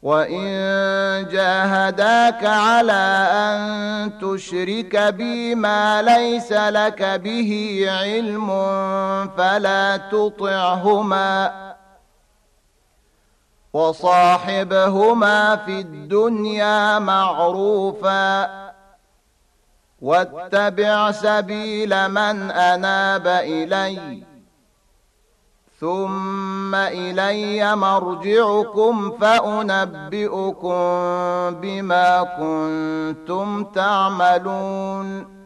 وإن جاهداك على أن تشرك بي ما ليس لك به علم فلا تطعهما وصاحبهما في الدنيا معروفا واتبع سبيل من أناب إلي ثم إلي مرجعكم فأنبئكم بما كنتم تعملون